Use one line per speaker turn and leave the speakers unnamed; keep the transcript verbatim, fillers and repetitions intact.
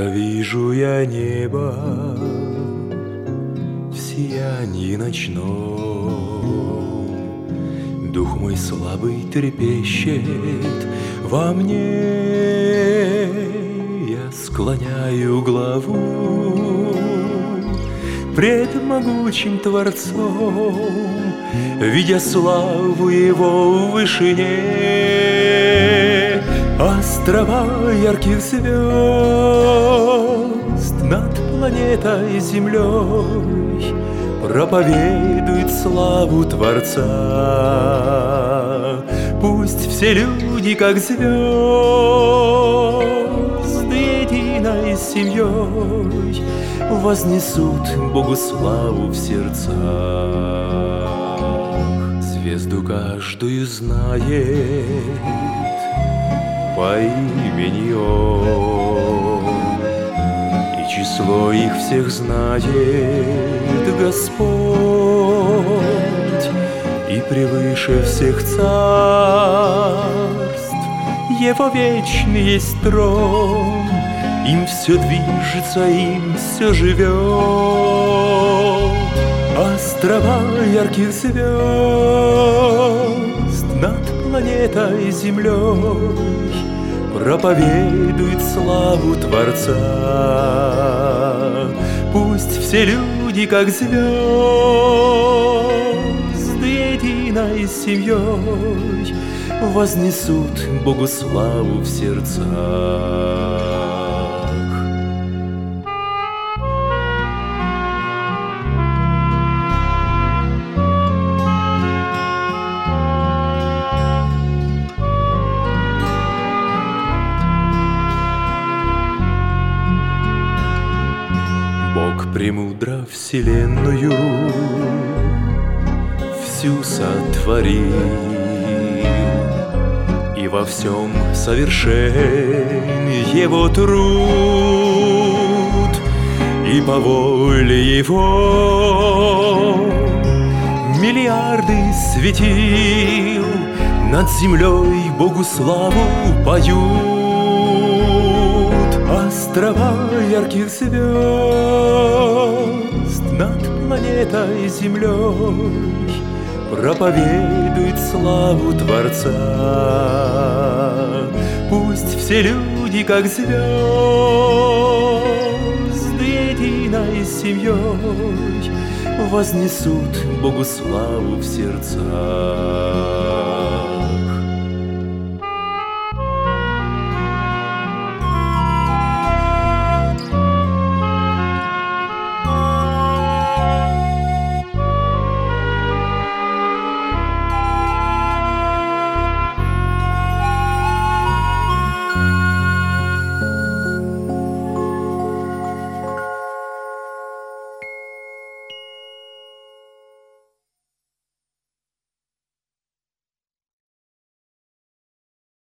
вижу я небо в сиянии ночном. Дух мой слабый трепещет во мне. Я склоняю главу пред могучим Творцом, видя славу Его в вышине. Острова ярких звезд над планетой Землей проповедуют славу Творца. Пусть все люди, как звезды, единой семьей вознесут Богу славу в сердцах. Звезду каждую знает по имени Он, и число их всех знает Господь, и превыше всех царств Его вечный есть трон. Им все движется, им все живет. Острова ярких звезд над планетой Землей проповедует славу Творца. Пусть все люди, как звезды, единой семьей вознесут Богу славу в сердцах. Бог премудро вселенную всю сотворил, и во всем совершен Его труд, и по воле Его миллиарды светил над землей Богу славу поют. Острова ярких звезд над планетой Землей проповедует славу Творца. Пусть все люди, как звезды, единой семьей вознесут Богу славу в сердцах.